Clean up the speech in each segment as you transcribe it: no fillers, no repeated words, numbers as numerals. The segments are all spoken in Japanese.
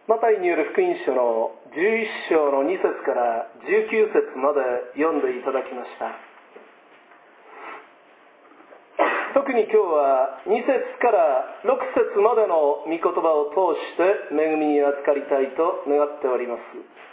マタイによる福音書の11章の2節から19節まで読んでいただきました。特に今日は2節から6節までの御言葉を通して恵みに預かりたいと願っております。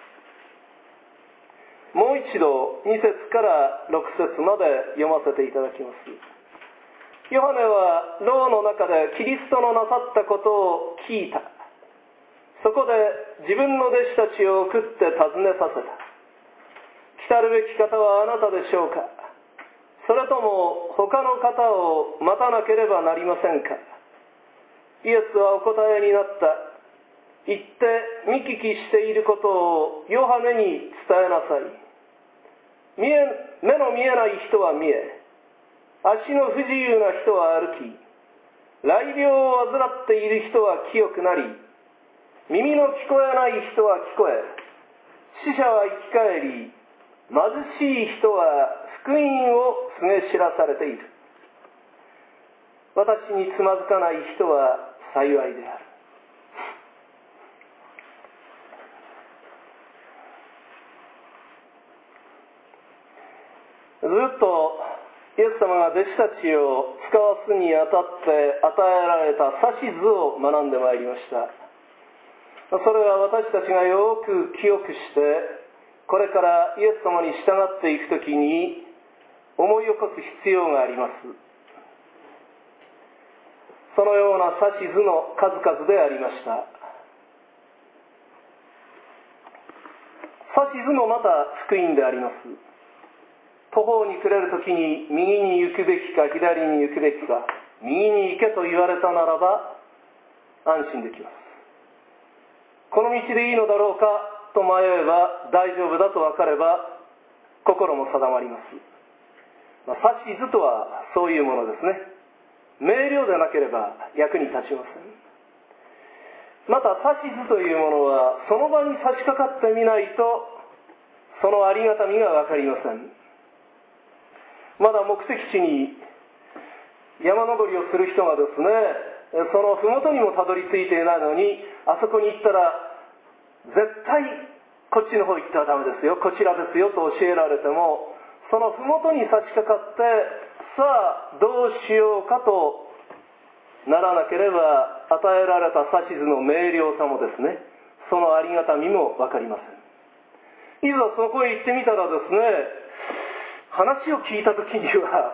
もう一度2節から6節まで読ませていただきます。ヨハネは牢の中でキリストのなさったことを聞いた。そこで自分の弟子たちを送って尋ねさせた。来たるべき方はあなたでしょうか。それとも他の方を待たなければなりませんか。イエスはお答えになった。行って見聞きしていることをヨハネに伝えなさい。目の見えない人は見え、足の不自由な人は歩き、雷病を患っている人は清くなり、耳の聞こえない人は聞こえ、死者は生き返り、貧しい人は福音を告げ知らされている。私につまずかない人は幸いである。ずっとイエス様が弟子たちを使わすにあたって与えられた指図を学んでまいりました。それは私たちがよく記憶して、これからイエス様に従っていくときに思い起こす必要があります。そのような指図の数々でありました。指図もまた福音であります。途方に暮れるときに右に行くべきか左に行くべきか、右に行けと言われたならば安心できます。この道でいいのだろうかと迷えば、大丈夫だと分かれば心も定まります。指図とはそういうものですね。明瞭でなければ役に立ちません。また指図というものはその場に差し掛かってみないとそのありがたみが分かりません。まだ目的地に山登りをする人がですね、その麓にもたどり着いていないのに、あそこに行ったら絶対こっちの方行ってはダメですよ、こちらですよと教えられても、その麓に差し掛かってさあどうしようかとならなければ、与えられた指図の明瞭さもですね、そのありがたみも分かりません。いざそこへ行ってみたらですね、話を聞いた時には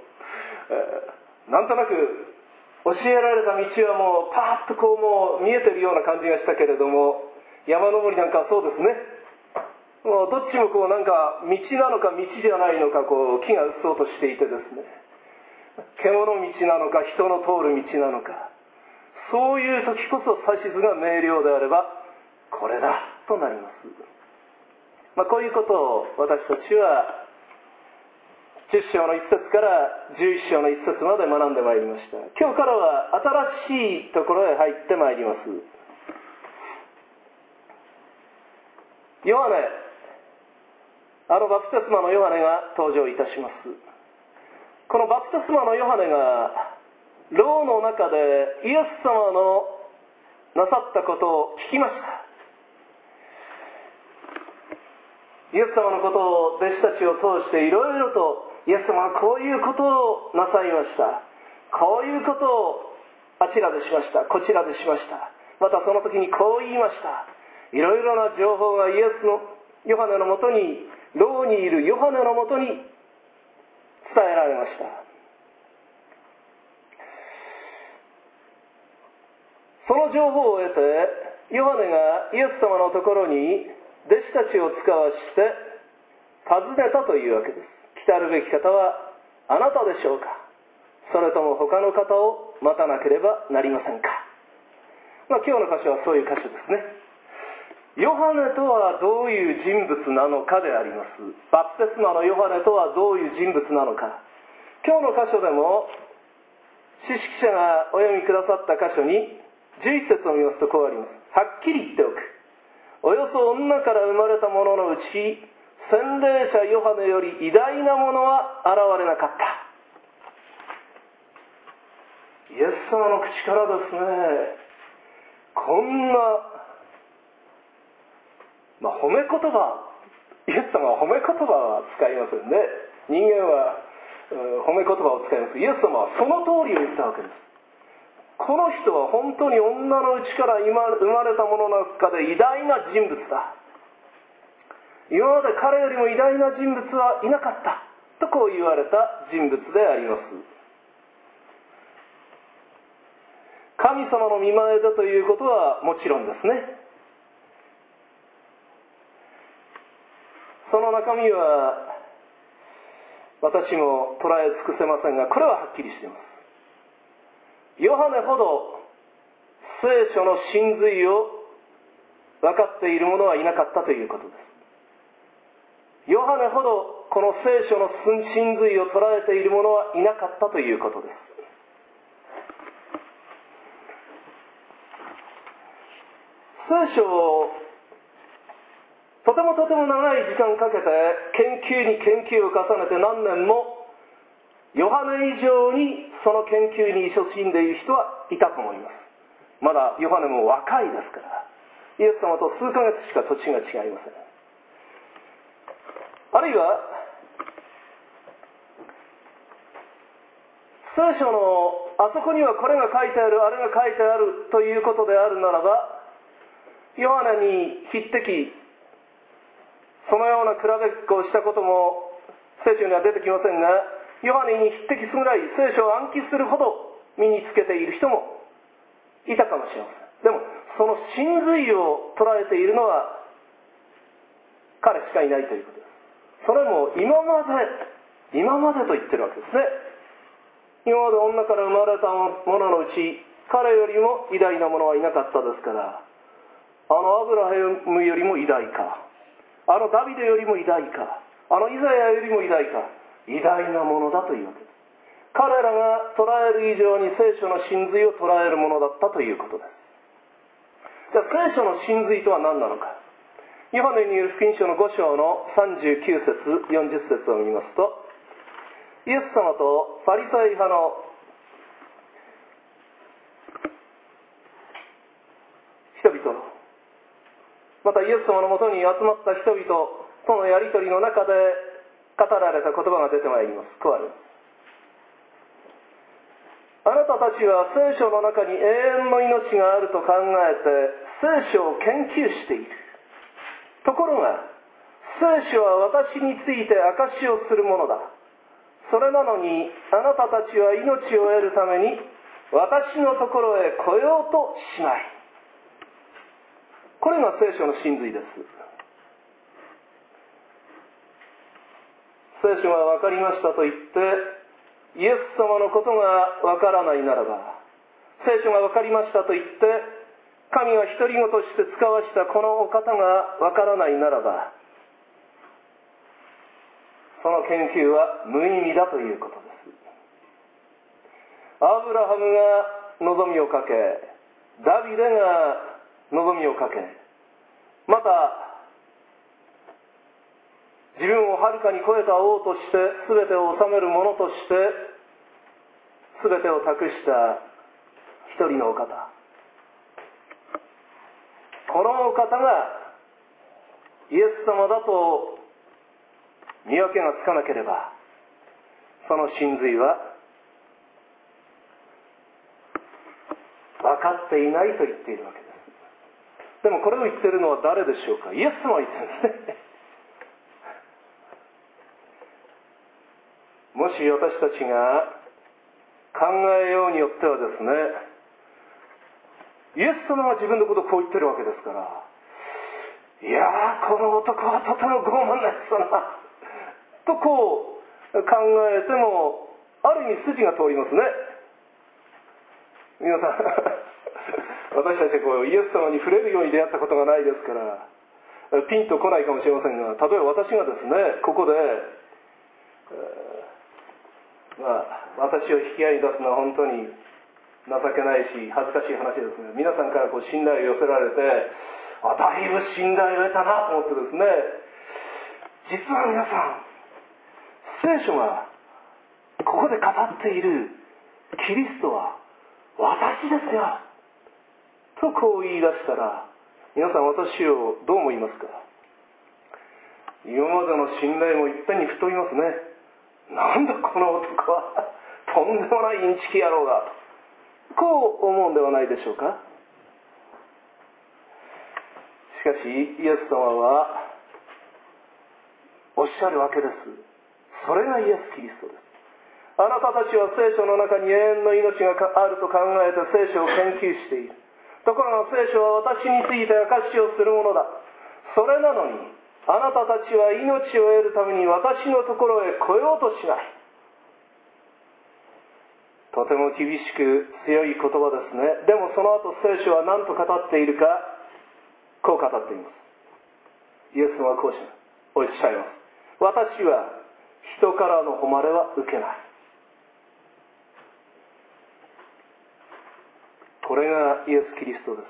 なんとなく教えられた道はもうパーッともう見えてるような感じがしたけれども、山登りなんかはそうですね、もうどっちもなんか道なのか道じゃないのか木がうっそうとしていてですね、獣道なのか人の通る道なのか、そういう時こそ指図が明瞭であればこれだとなります。こういうことを私たちは10章の1節から11章の1節まで学んでまいりました。今日からは新しいところへ入ってまいります。ヨハネ、バプテスマのヨハネが登場いたします。このバプテスマのヨハネが牢の中でイエス様のなさったことを聞きました。イエス様のことを弟子たちを通していろいろと、イエス様はこういうことをなさいました、こういうことをあちらでしました、こちらでしました、またその時にこう言いました、いろいろな情報がヨハネのもとに、牢にいるヨハネのもとに伝えられました。その情報を得て、ヨハネがイエス様のところに弟子たちを使わして尋ねたというわけです。来たるべき方はあなたでしょうか、それとも他の方を待たなければなりませんか。今日の箇所はそういう箇所ですね。ヨハネとはどういう人物なのかであります。バプテスマのヨハネとはどういう人物なのか。今日の箇所でも詩式者がお読みくださった箇所に11節を見ますとこうあります。はっきり言っておく。およそ女から生まれた者のうち、洗礼者ヨハネより偉大なものは現れなかった。イエス様の口からですね、こんな褒め言葉、イエス様は褒め言葉は使いませんね。人間は褒め言葉を使います。イエス様はその通りを言ったわけです。この人は本当に女のうちから生まれた者の中で偉大な人物だ。今まで彼よりも偉大な人物はいなかったとこう言われた人物であります。神様の御前だということはもちろんですね。その中身は私も捉え尽くせませんが、これははっきりしています。ヨハネほど聖書の真髄を分かっている者はいなかったということです。ヨハネほどこの聖書の真髄を捉えている者はいなかったということです。聖書をとても長い時間かけて研究を重ねて何年もヨハネ以上にその研究に勤しんでいる人はいたと思います。まだヨハネも若いですから、イエス様と数ヶ月しか土地が違いません。あるいは聖書のあそこにはこれが書いてある、あれが書いてあるということであるならば、ヨハネに匹敵そのような比べっこをしたことも聖書には出てきませんが、ヨハネに匹敵するぐらい聖書を暗記するほど身につけている人もいたかもしれません。でもその真髄を捉えているのは彼しかいないということです。それも今までと言ってるわけですね。今まで女から生まれた者のうち彼よりも偉大な者はいなかったですから、アブラハムよりも偉大か、ダビデよりも偉大か、イザヤよりも偉大か、偉大なものだというわけです。彼らが捉える以上に聖書の真髄を捉えるものだったということです。じゃあ聖書の真髄とは何なのか。ヨハネによる福音書の5章の39節40節を見ますと、イエス様とパリサイ派の人々、またイエス様のもとに集まった人々とのやり取りの中で語られた言葉が出てまいります。こうあります。あなたたちは聖書の中に永遠の命があると考えて聖書を研究している。ところが聖書は私について証しをするものだ。それなのにあなたたちは命を得るために私のところへ来ようとしない。これが聖書の真髄です。聖書が分かりましたと言ってイエス様のことが分からないならば、聖書が分かりましたと言って神が独り言として使わしたこのお方が分からないならば、その研究は無意味だということです。アブラハムが望みをかけ、ダビデが望みをかけ、また自分をはるかに超えた王として全てを治める者として全てを託した一人のお方、このお方がイエス様だと見分けがつかなければ、その真髄は分かっていないと言っているわけです。でもこれを言っているのは誰でしょうか。イエス様が言ってるんですね。もし私たちが考えようによってはですね、イエス様が自分のことをこう言ってるわけですから、いやーこの男はとても傲慢なやつだなとこう考えても、ある意味筋が通りますね。皆さん私たちはこうイエス様に触れるように出会ったことがないですからピンとこないかもしれませんが、例えば私がですねここで、私を引き合いに出すのは本当に情けないし恥ずかしい話ですね。皆さんからこう信頼を寄せられて、だいぶ信頼を得たなと思ってですね、実は皆さん聖書がここで語っているキリストは私ですよとこう言い出したら、皆さん私をどう思いますか。 今までの信頼もいっぺんに吹っ飛びますね。なんだこの男はとんでもないインチキ野郎が、こう思うんではないでしょうか。しかしイエス様はおっしゃるわけです。それがイエス・キリストです。あなたたちは聖書の中に永遠の命があると考えて聖書を研究している。ところが聖書は私について証しをするものだ。それなのにあなたたちは命を得るために私のところへ来ようとしない。とても厳しく強い言葉ですね。でもその後聖書は何と語っているか、こう語っています。イエスはこうおっしゃいます。私は人からの誉れは受けない。これがイエス・キリストです。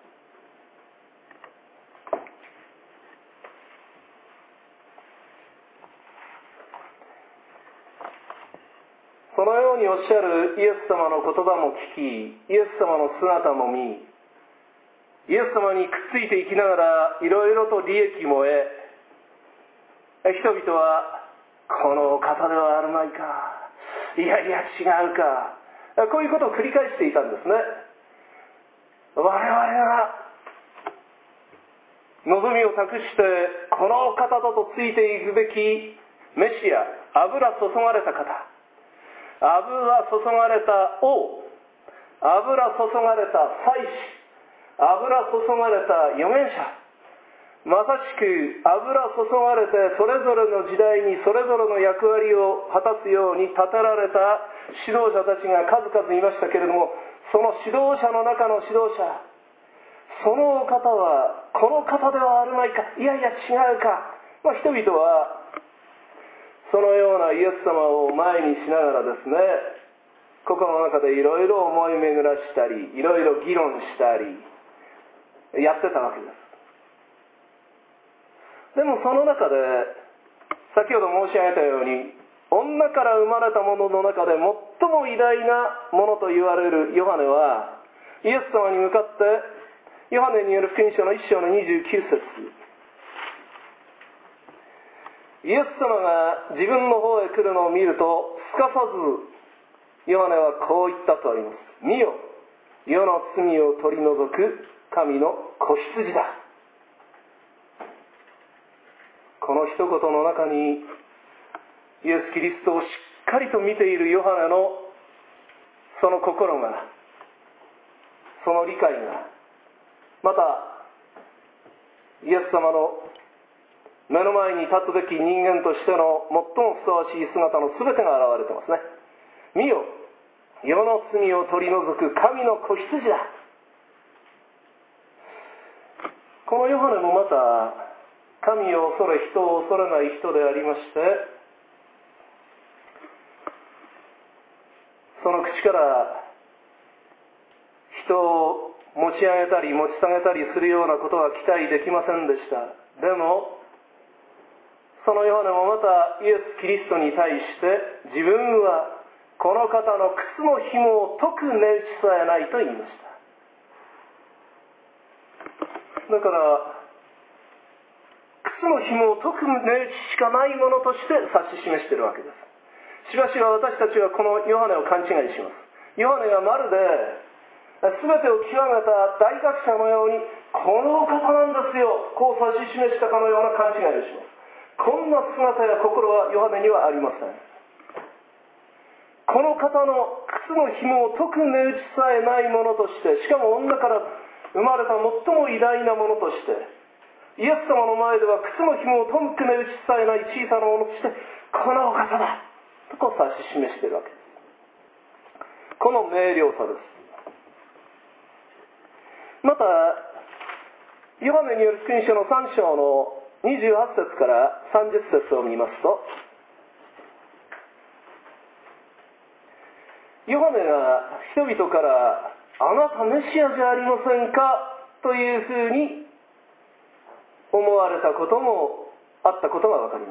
そのようにおっしゃるイエス様の言葉も聞き、イエス様の姿も見、イエス様にくっついていきながらいろいろと利益も得、人々はこのお方ではあるまいか、いやいや違うか、こういうことを繰り返していたんですね。我々が望みを託してこの方だとついていくべきメシア、油注がれた方、油注がれた王、油注がれた祭司、油注がれた預言者、まさしく油注がれてそれぞれの時代にそれぞれの役割を果たすように立てられた指導者たちが数々いましたけれども、その指導者の中の指導者、その方はこの方ではあるまいか、いやいや違うか、人々はそのようなイエス様を前にしながらですね、心の中でいろいろ思い巡らしたり、いろいろ議論したりやってたわけです。でもその中で先ほど申し上げたように、女から生まれたものの中で最も偉大なものと言われるヨハネは、イエス様に向かってヨハネによる福音書の1章の29節、イエス様が自分の方へ来るのを見ると、すかさずヨハネはこう言ったとあります。見よ、世の罪を取り除く神の子羊だ。この一言の中にイエス・キリストをしっかりと見ているヨハネのその心が、その理解が、またイエス様の目の前に立つべき人間としての最もふさわしい姿の全てが現れてますね。見よ、世の罪を取り除く神の子羊だ。このヨハネもまた神を恐れ人を恐れない人でありまして、その口から人を持ち上げたり持ち下げたりするようなことは期待できませんでした。でもそのヨハネもまたイエス・キリストに対して、自分はこの方の靴の紐を解く値打ちさえないと言いました。だから靴の紐を解く値打ちしかないものとして指し示しているわけです。しばしば私たちはこのヨハネを勘違いします。ヨハネがまるで全てを極めた大学者のように、このお方なんですよ、こう指し示したかのような勘違いをします。こんな姿や心はヨハネにはありません。この方の靴の紐を解く値打ちさえないものとして、しかも女から生まれた最も偉大なものとして、イエス様の前では靴の紐を解く値打ちさえない小さなものとして、このお方だとこう指し示しているわけです。この明瞭さです。またヨハネによる福音書の3章の28節から30節を見ますと、ヨハネが人々からあなたメシアじゃありませんかというふうに思われたこともあったことがわかります。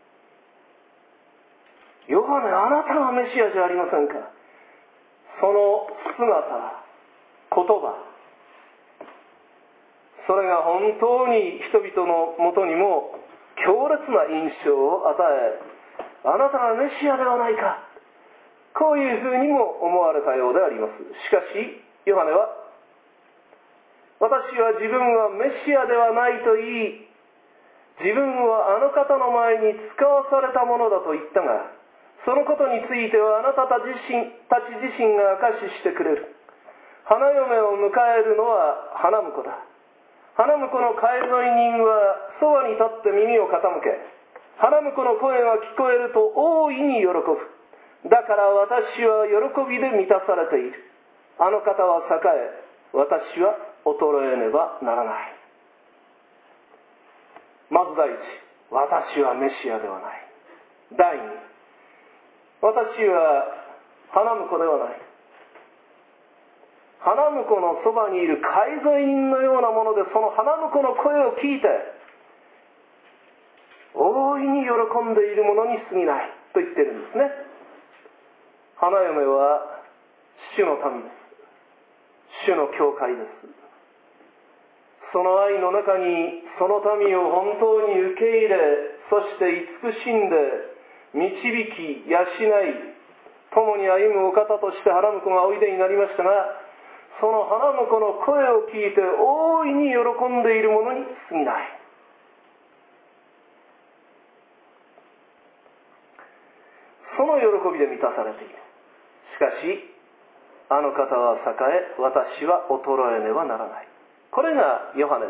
ヨハネ、あなたがメシアじゃありませんか。その姿、言葉、それが本当に人々のもとにも強烈な印象を与え、あなたはメシアではないか、こういうふうにも思われたようであります。しかしヨハネは、私は自分はメシアではないと言い、自分はあの方の前に使わされたものだと言ったが、そのことについてはあなたたち自身が証ししてくれる。花嫁を迎えるのは花婿だ。花婿の替え添い人はそばに立って耳を傾け、花婿の声が聞こえると大いに喜ぶ。だから私は喜びで満たされている。あの方は栄え、私は衰えねばならない。まず第一、私はメシアではない。第二、私は花婿ではない。花婿のそばにいる介添人のようなもので、その花婿の声を聞いて大いに喜んでいるものに過ぎないと言ってるんですね。花嫁は主の民です。主の教会です。その愛の中にその民を本当に受け入れ、そして慈しんで導き養い、共に歩むお方として花婿がおいでになりましたが、その花婿の声を聞いて大いに喜んでいるものに過ぎない。その喜びで満たされている。しかしあの方は栄え、私は衰えねばならない。これがヨハネです。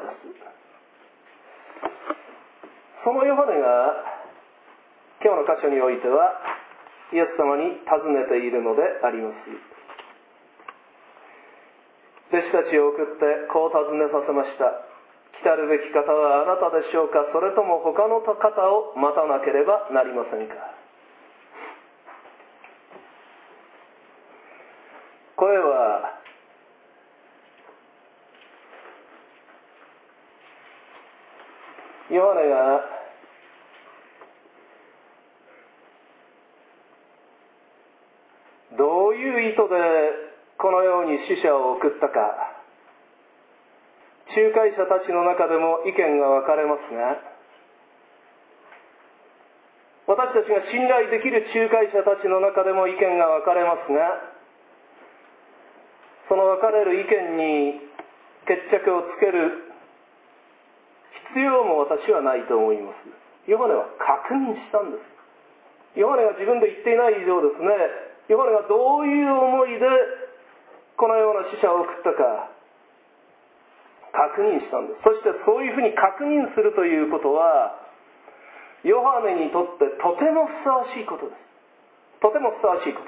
そのヨハネが今日の箇所においてはイエス様に尋ねているのであります。弟子たちを送ってこう尋ねさせました。来たるべき方はあなたでしょうか、それとも他の方を待たなければなりませんか。これはヨハネがどういう意図でこのように使者を送ったか、仲介者たちの中でも意見が分かれますが、私たちが信頼できる仲介者たちの中でも意見が分かれますが、その分かれる意見に決着をつける必要も私はないと思います。ヨハネは確認したんです。ヨハネが自分で言っていない以上ですね、ヨハネがどういう思いでこのような使者を送ったか確認したんです。そしてそういうふうに確認するということは、ヨハネにとってとてもふさわしいことです。とてもふさわしいこと。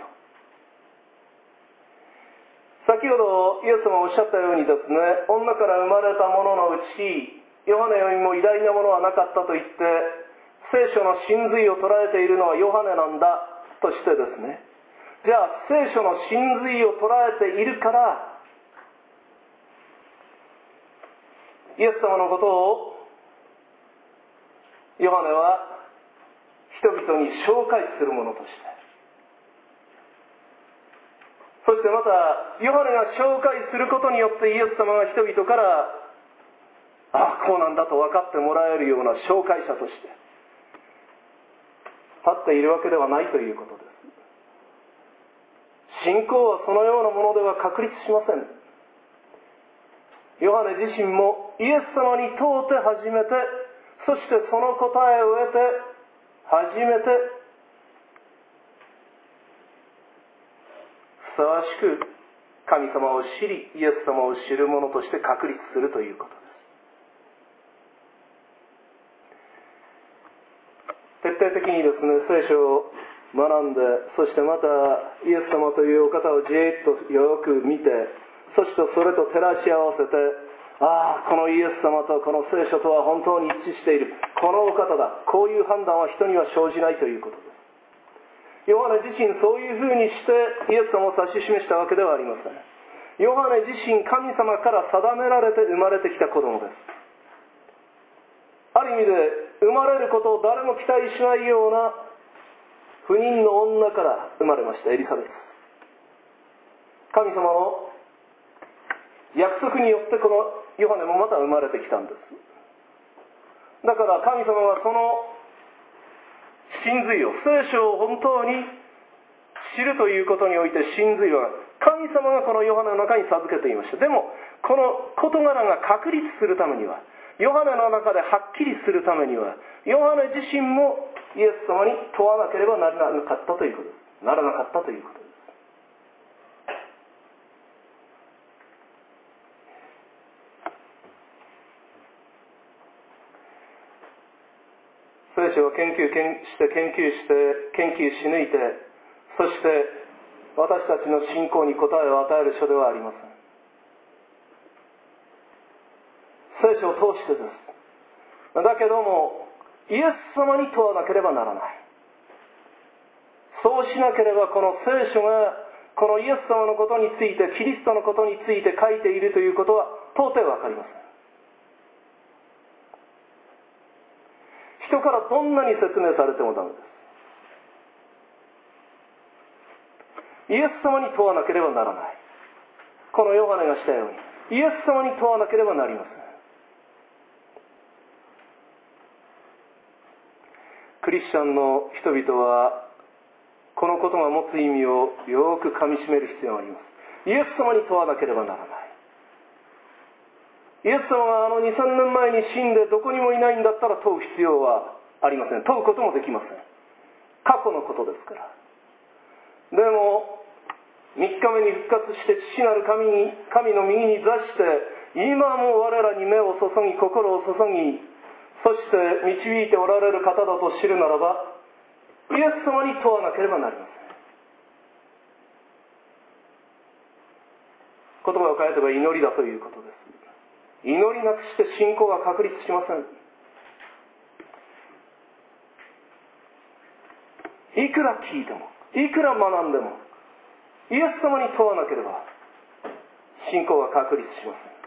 先ほどイエス様おっしゃったようにですね、女から生まれたもののうちヨハネよりも偉大なものはなかったと言って、聖書の真髄を捉えているのはヨハネなんだとしてですね、じゃあ聖書の真髄を捉えているからイエス様のことをヨハネは人々に紹介するものとして、そしてまたヨハネが紹介することによってイエス様が人々からこうなんだと分かってもらえるような紹介者として立っているわけではないということです。信仰はそのようなものでは確立しません。ヨハネ自身もイエス様に問うて初めて、そしてその答えを得て初めてふさわしく神様を知り、イエス様を知る者として確立するということです。徹底的にですね、聖書を学んで、そしてまたイエス様というお方をじーっとよく見て、そしてそれと照らし合わせて、このイエス様とこの聖書とは本当に一致している、このお方だ、こういう判断は人には生じないということです。ヨハネ自身そういうふうにしてイエス様を指し示したわけではありません。ヨハネ自身神様から定められて生まれてきた子供です。ある意味で生まれることを誰も期待しないような不妊の女から生まれましたエリザベス。神様の約束によってこのヨハネもまた生まれてきたんです。 だから神様はその真髄を、聖書を本当に知るということにおいて真髄は神様がこのヨハネの中に授けていました。でもこの事柄が確立するためには、ヨハネの中ではっきりするためには、ヨハネ自身もイエス様に問わなければならなかったということです。ならなかったということです。聖書を研究し抜いて、そして私たちの信仰に答えを与える書ではありません。聖書を通してです。だけどもイエス様に問わなければならない。そうしなければこの聖書がこのイエス様のことについて、キリストのことについて書いているということは到底わかりません。人からどんなに説明されてもダメです。イエス様に問わなければならない。このヨハネがしたようにイエス様に問わなければなりません。クリスチャンの人々はこのことが持つ意味をよくかみしめる必要があります。イエス様に問わなければならない。イエス様が2,000年前に死んでどこにもいないんだったら問う必要はありません。問うこともできません。過去のことですから。でも3日目に復活して父なる神の右に座して今も我らに目を注ぎ心を注ぎ、そして導いておられる方だと知るならば、イエス様に問わなければなりません。言葉を変えれば祈りだということです。祈りなくして信仰が確立しません。いくら聞いてもいくら学んでもイエス様に問わなければ信仰が確立しません。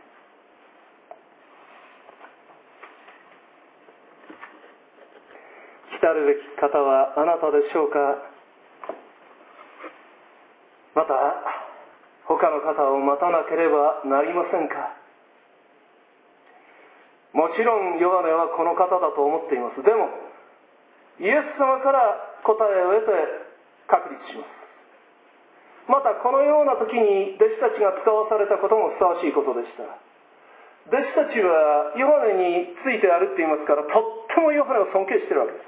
来たるべき方はあなたでしょうか。また他の方を待たなければなりませんか。もちろんヨハネはこの方だと思っています。でもイエス様から答えを得て確立します。またこのような時に弟子たちが使わされたこともふさわしいことでした。弟子たちはヨハネについて歩っていますから、とってもヨハネを尊敬しているわけです。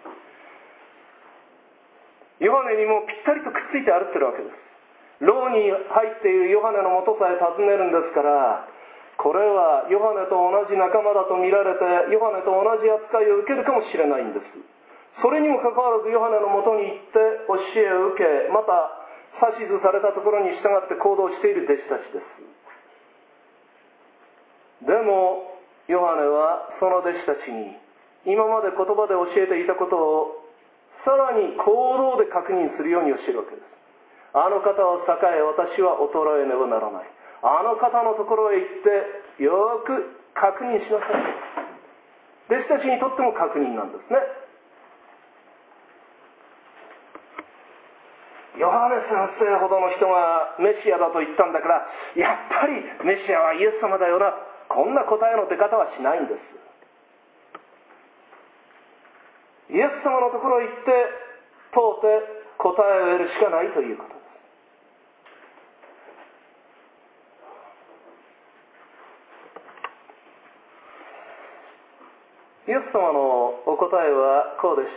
ヨハネにもぴったりとくっついて歩っているわけです。牢に入っているヨハネのもとさえ訪ねるんですから、これはヨハネと同じ仲間だと見られて、ヨハネと同じ扱いを受けるかもしれないんです。それにもかかわらずヨハネのもとに行って教えを受け、また指図されたところに従って行動している弟子たちです。でもヨハネはその弟子たちに今まで言葉で教えていたことをさらに行動で確認するように教えるわけです。あの方を栄え私は衰えねばならない。あの方のところへ行ってよく確認しなさい。弟子たちにとっても確認なんですね。ヨハネ先生ほどの人がメシアだと言ったんだから、やっぱりメシアはイエス様だよな、こんな答えの出方はしないんです。イエス様のところへ行って問うて答えを得るしかないということです。イエス様のお答えはこうでした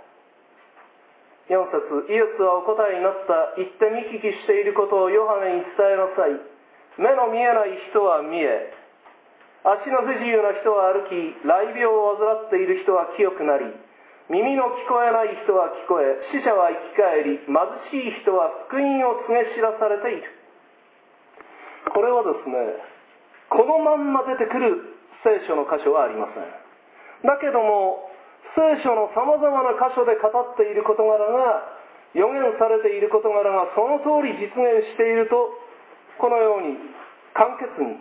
。4節、イエスはお答えになった。言って見聞きしていることをヨハネに伝えなさい。目の見えない人は見え、足の不自由な人は歩き、雷病を患っている人は清くなり、耳の聞こえない人は聞こえ、死者は生き返り、貧しい人は福音を告げ知らされている。これはですね、このまんま出てくる聖書の箇所はありません。だけども聖書のさまざまな箇所で語っている事柄が、予言されている事柄がその通り実現していると、このように簡潔に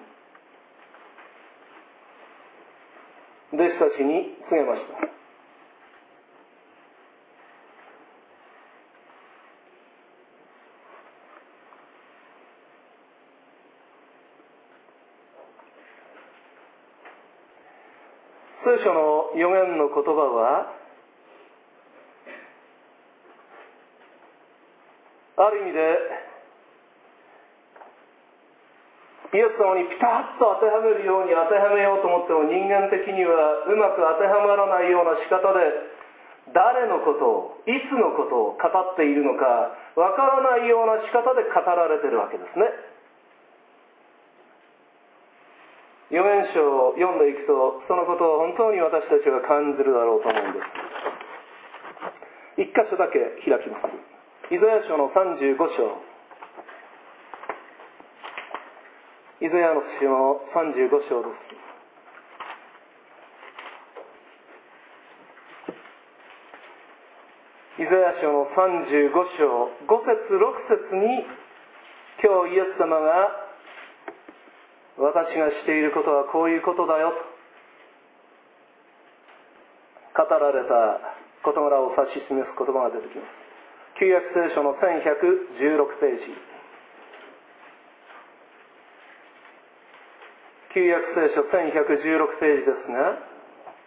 弟子たちに告げました。 聖書の預言の言葉は、ある意味でイエス様にピタッと当てはめるように当てはめようと思っても、人間的にはうまく当てはまらないような仕方で、誰のことをいつのことを語っているのかわからないような仕方で語られているわけですね。預言書を読んでいくと、そのことを本当に私たちは感じるだろうと思うんです。一箇所だけ開きます。イザヤ書の35章。イザヤの書の35章です。イザヤ書の35章5節6節に、今日イエス様が私がしていることはこういうことだよと語られた事柄を指し示す言葉が出てきます。旧約聖書の1116ページ。旧約聖書1116ページですが、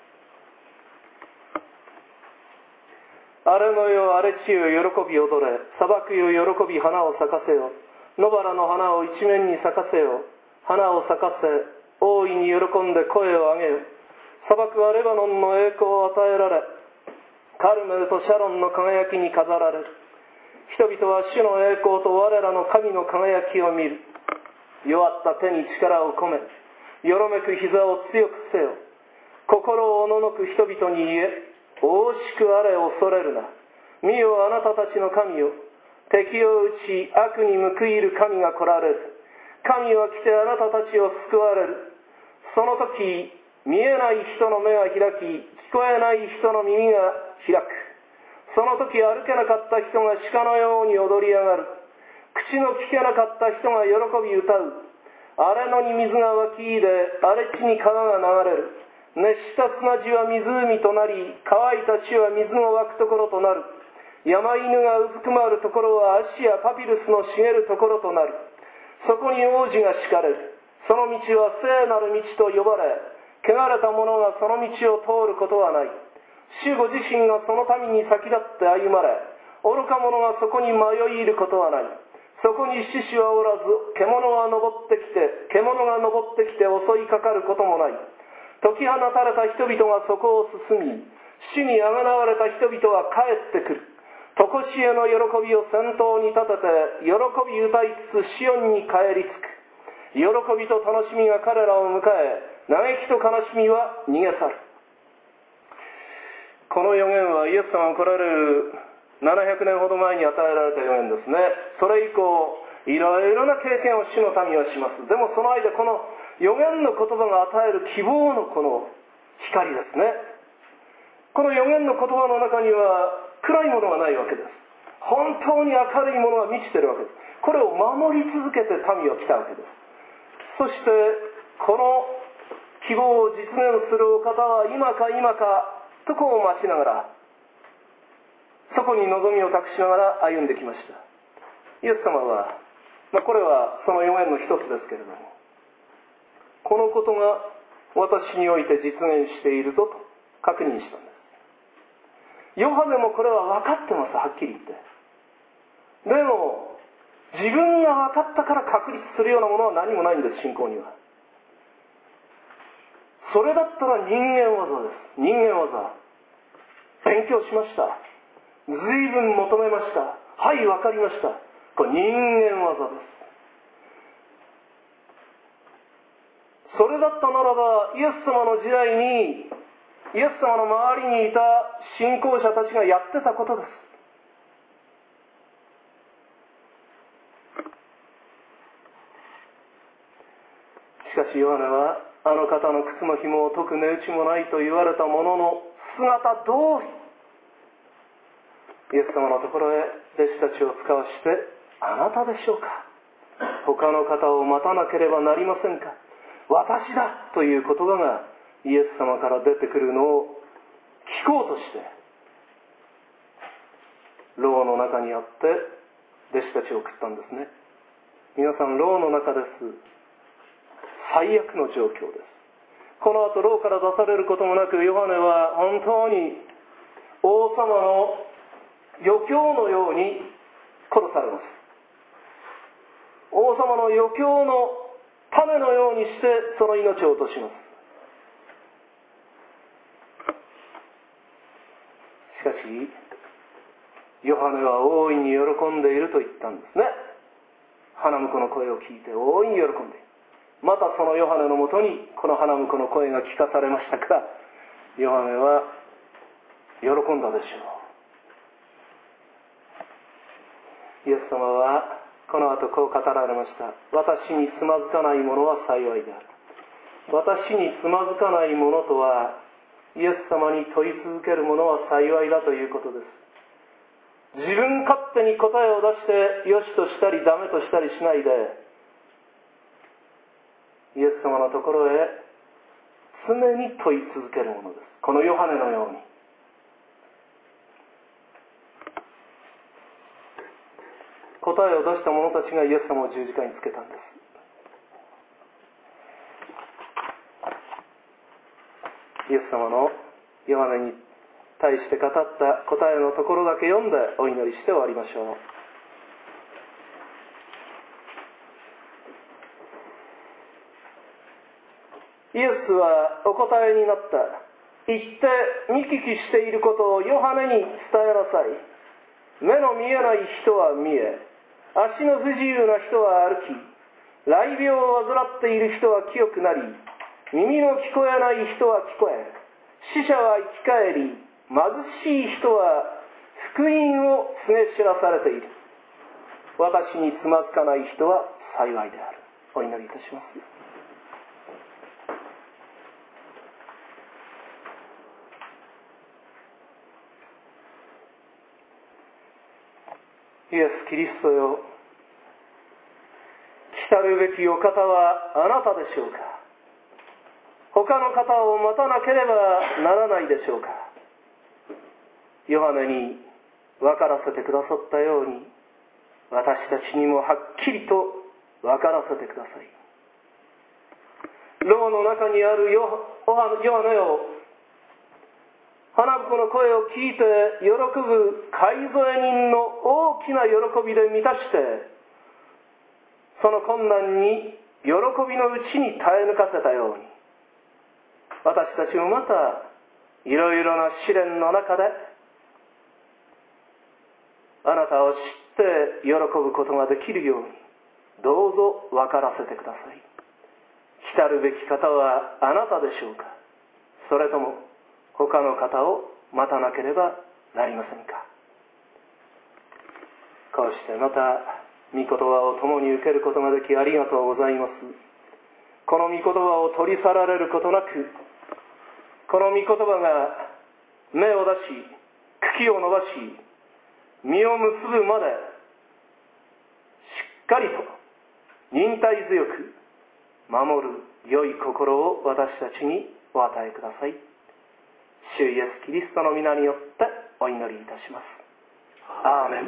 荒れの世、荒れ地よ喜び踊れ、砂漠よ喜び花を咲かせよ、野原の花を一面に咲かせよ、花を咲かせ、大いに喜んで声を上げよ。砂漠はレバノンの栄光を与えられ、カルメルとシャロンの輝きに飾られる。人々は主の栄光と我らの神の輝きを見る。弱った手に力を込め、よろめく膝を強くせよ。心をおののく人々に言え、大しくあれ恐れるな。見よあなたたちの神よ。敵を打ち悪に報いる神が来られる。神は来てあなたたちを救われる。その時、見えない人の目が開き、聞こえない人の耳が開く。その時歩けなかった人が鹿のように踊り上がる。口の聞けなかった人が喜び歌う。荒れ野に水が湧き入れ、荒れ地に川が流れる。熱した砂地は湖となり、乾いた地は水の湧くところとなる。山犬がうずくまるところはアッシやパピルスの茂るところとなる。そこに王子が敷かれる。その道は聖なる道と呼ばれ、汚れた者がその道を通ることはない。主ご自身がその民に先立って歩まれ、愚か者がそこに迷い入ることはない。そこに獅子はおらず、獣が登ってきて襲いかかることもない。解き放たれた人々がそこを進み、主にあがなわれた人々は帰ってくる。常しえの喜びを先頭に立てて、喜び歌いつつシオンに帰り着く。喜びと楽しみが彼らを迎え、嘆きと悲しみは逃げ去る。この預言はイエス様が来られる700年ほど前に与えられた預言ですね。それ以降、いろいろな経験を主の民はします。でもその間、この預言の言葉が与える希望のこの光ですね。この預言の言葉の中には暗いものがないわけです。本当に明るいものが満ちているわけです。これを守り続けて民は来たわけです。そしてこの希望を実現するお方は今か今かとこう待ちながら、そこに望みを託しながら歩んできました。イエス様は、これはその預言の一つですけれども、このことが私において実現しているぞと確認したんです。ヨハネもこれは分かってます、はっきり言って。でも自分が分かったから確立するようなものは何もないんです、信仰には。それだったら人間技です。人間技。勉強しました。随分求めました。はい、分かりました。これ人間技です。それだったならば、イエス様の時代に、イエス様の周りにいた信仰者たちがやってたことです。しかしヨハネは、あの方の靴の紐を解く値打ちもないと言われたものの姿通り、イエス様のところへ弟子たちを使わして、あなたでしょうか、他の方を待たなければなりませんか、私だという言葉がイエス様から出てくるのを聞こうとして、牢の中にあって弟子たちを送ったんですね。皆さん、牢の中です。最悪の状況です。 この後牢から出されることもなく、ヨハネは本当に王様の余興のように殺されます。王様の余興のためのようにしてその命を落とします。しかしヨハネは大いに喜んでいると言ったんですね。花婿の声を聞いて大いに喜んでいる。またそのヨハネのもとにこの花婿の声が聞かされましたから、ヨハネは喜んだでしょう。イエス様はこの後こう語られました。私につまずかない者は幸いである。私につまずかない者とは、イエス様に問い続ける者は幸いだということです。自分勝手に答えを出してよしとしたりダメとしたりしないで、イエス様のところへ常に問い続けるものです。このヨハネのように。答えを出した者たちがイエス様を十字架につけたんです。イエス様のヨハネに対して語った答えのところだけ読んでお祈りして終わりましょう。イエスはお答えになった。行って見聞きしていることをヨハネに伝えなさい。目の見えない人は見え、足の不自由な人は歩き、雷病を患っている人は清くなり、耳の聞こえない人は聞こえ、死者は生き返り、貧しい人は福音を告げ知らされている。私につまずかない人は幸いである。お祈りいたします。イエス・キリストよ、来たるべきお方はあなたでしょうか。他の方を待たなければならないでしょうか。ヨハネに分からせてくださったように、私たちにもはっきりと分からせてください。牢の中にあるヨハネよ、花婿の声を聞いて喜ぶ買い添え人の大きな喜びで満たして、その困難に喜びのうちに耐え抜かせたように、私たちもまたいろいろな試練の中であなたを知って喜ぶことができるように、どうぞ分からせてください。来たるべき方はあなたでしょうか。それとも他の方を待たなければなりませんか。こうしてまた御言葉を共に受けることができありがとうございます。この御言葉を取り去られることなく、この御言葉が芽を出し、茎を伸ばし、実を結ぶまでしっかりと忍耐強く守る良い心を私たちにお与えください。主イエス・キリストの皆によってお祈りいたします。アーメン。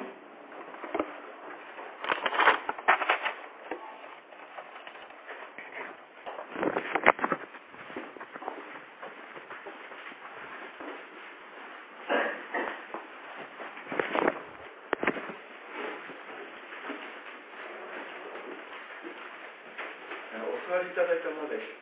お座りいただいたまで